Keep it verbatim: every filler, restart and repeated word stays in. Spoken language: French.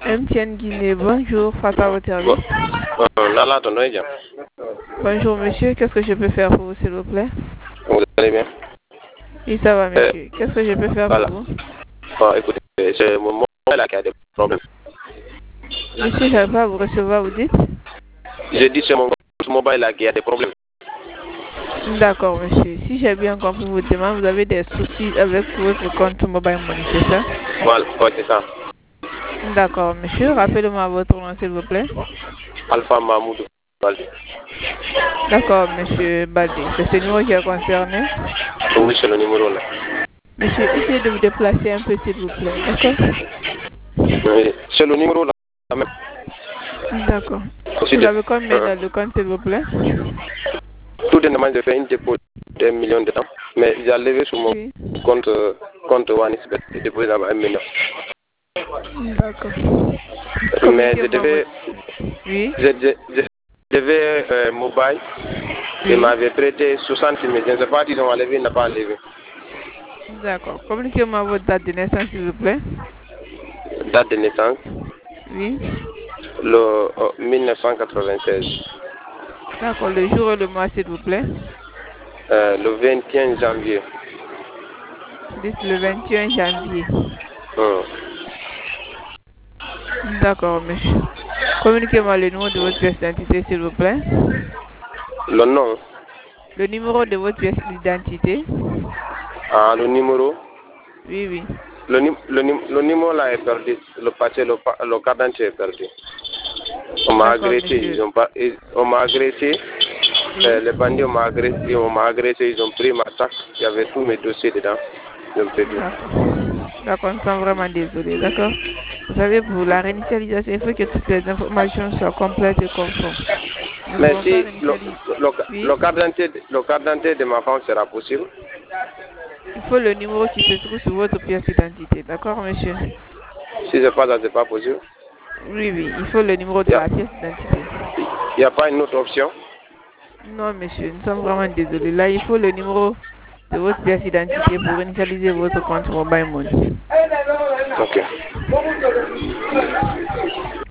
M T N Guinée, bonjour, face à votre service. Bonjour monsieur, qu'est-ce que je peux faire pour vous s'il vous plaît? Vous allez bien? Oui, ça va monsieur. Qu'est-ce que je peux faire voilà. pour vous? Bon, écoutez, c'est mon mobile qui a des problèmes. Monsieur, j'arrive pas à vous recevoir, vous dites? Je dis c'est mon mobile là qui a des problèmes. D'accord monsieur. Si j'ai bien compris vos demandes, vous avez des soucis avec votre compte Mobile Money, c'est ça? Voilà, ouais, c'est ça. D'accord monsieur, rappelez-moi votre nom s'il vous plaît. Alpha Mahmoud Baldi. D'accord monsieur Baldi, c'est ce numéro qui est concerné? Oui, c'est le numéro là. Monsieur, essayez de vous déplacer un peu s'il vous plaît, d'accord? Oui, c'est le numéro là même. D'accord. Vous avez combien dans le compte s'il vous plaît? Tout dernièrement, j'ai fait une dépôt d'un million de temps, mais j'ai levé sur mon oui. compte, compte Wanisbet, j'ai déposé un million. D'accord. Mais je devais, oui. je, je, je devais euh, mobile, oui. Ils m'avaient prêté soixante mille, je ne sais pas s'ils ont enlevé, ils n'ont pas enlevé. D'accord. Communiquez-moi votre date de naissance s'il vous plaît. Date de naissance? Oui. Le oh, mille neuf cent quatre-vingt-seize. D'accord, le jour et le mois s'il vous plaît. Euh, le vingt et un janvier. Dites le vingt et un janvier. Hum. D'accord, monsieur. Communiquez-moi le numéro de votre pièce d'identité s'il vous plaît. Le nom? Le numéro de votre pièce d'identité. Ah, le numéro? Oui, oui. Le, le, le numéro là est perdu. Le passé, le, le carte d'identité est perdu. On m'a agressé, ils ont pas, ils, on m'a agressé. Oui. Euh, les bandits m'ont agressé, on m'a agressé, ils ont pris ma sac. Il y avait tous mes dossiers dedans. D'accord, nous sommes vraiment désolés, d'accord. Vous savez, pour la réinitialisation, il faut que toutes les informations soient complètes et conformes. Nous Mais si le, le, oui. le carte d'identité de ma femme sera possible? Il faut le numéro qui se trouve sur votre pièce d'identité, d'accord, monsieur? Si c'est pas ça, c'est pas possible? Oui, oui, il faut le numéro de a... la pièce d'identité. Il n'y a pas une autre option? Non, monsieur, nous sommes vraiment désolés. Là, il faut le numéro de votre pièce d'identité pour initialiser votre compte Mobile Money. Ok.